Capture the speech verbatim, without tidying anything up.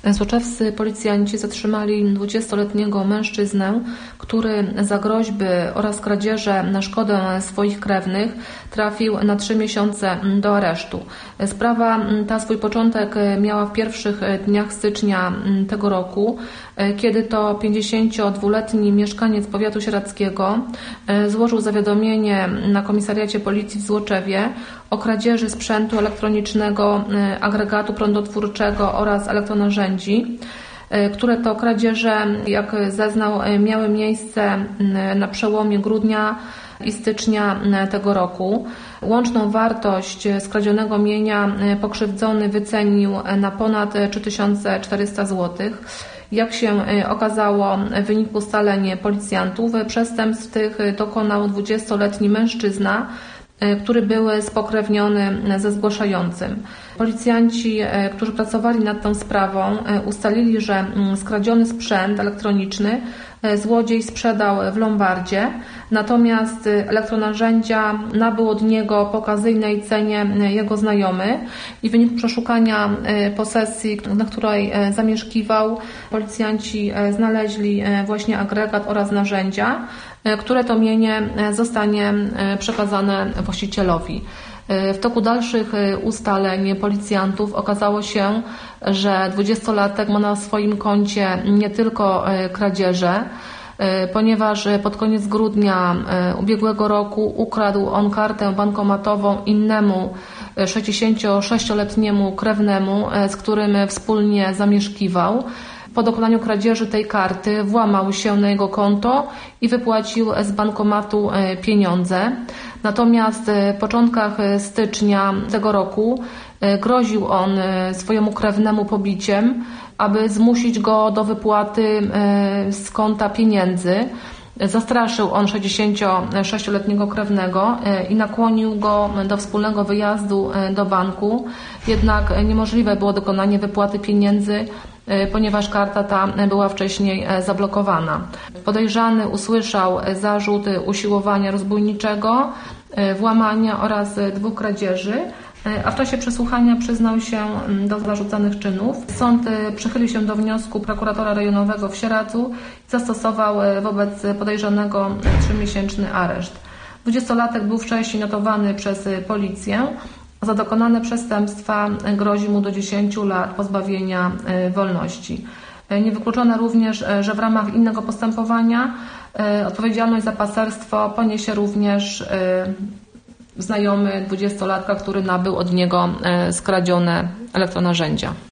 Soczewscy policjanci zatrzymali dwudziestoletniego mężczyznę, który za groźby oraz kradzieże na szkodę swoich krewnych trafił na trzy miesiące do aresztu. Sprawa ta swój początek miała w pierwszych dniach stycznia tego roku, kiedy to pięćdziesięciodwuletni mieszkaniec powiatu sieradzkiego złożył zawiadomienie na komisariacie policji w Złoczewie o kradzieży sprzętu elektronicznego, agregatu prądotwórczego oraz elektronarzędzi, które to kradzieże, jak zeznał, miały miejsce na przełomie grudnia i stycznia tego roku. Łączną wartość skradzionego mienia pokrzywdzony wycenił na ponad trzy tysiące czterysta złotych. Jak się okazało w wyniku ustaleń policjantów, przestępstw tych dokonał dwudziestoletni mężczyzna, który był spokrewniony ze zgłaszającym. Policjanci, którzy pracowali nad tą sprawą, ustalili, że skradziony sprzęt elektroniczny złodziej sprzedał w lombardzie, natomiast elektronarzędzia nabył od niego po okazyjnej cenie jego znajomy i w wyniku przeszukania posesji, na której zamieszkiwał, policjanci znaleźli właśnie agregat oraz narzędzia, które to mienie zostanie przekazane właścicielowi. W toku dalszych ustaleń policjantów okazało się, że dwudziestolatek ma na swoim koncie nie tylko kradzieże, ponieważ pod koniec grudnia ubiegłego roku ukradł on kartę bankomatową innemu sześćdziesięciosześcioletniemu krewnemu, z którym wspólnie zamieszkiwał. Po dokonaniu kradzieży tej karty włamał się na jego konto i wypłacił z bankomatu pieniądze. Natomiast w początkach stycznia tego roku groził on swojemu krewnemu pobiciem, aby zmusić go do wypłaty z konta pieniędzy. Zastraszył on sześćdziesięciosześcioletniego krewnego i nakłonił go do wspólnego wyjazdu do banku. Jednak niemożliwe było dokonanie wypłaty pieniędzy, ponieważ karta ta była wcześniej zablokowana. Podejrzany usłyszał zarzut usiłowania rozbójniczego, włamania oraz dwóch kradzieży, a w czasie przesłuchania przyznał się do zarzucanych czynów. Sąd przychylił się do wniosku prokuratora rejonowego w Sieradzu i zastosował wobec podejrzanego trzymiesięczny areszt. Dwudziestolatek był wcześniej notowany przez policję. Za dokonane przestępstwa grozi mu do dziesięciu lat pozbawienia wolności. Niewykluczone również, że w ramach innego postępowania odpowiedzialność za paserstwo poniesie również znajomy dwudziestolatka, który nabył od niego skradzione elektronarzędzia.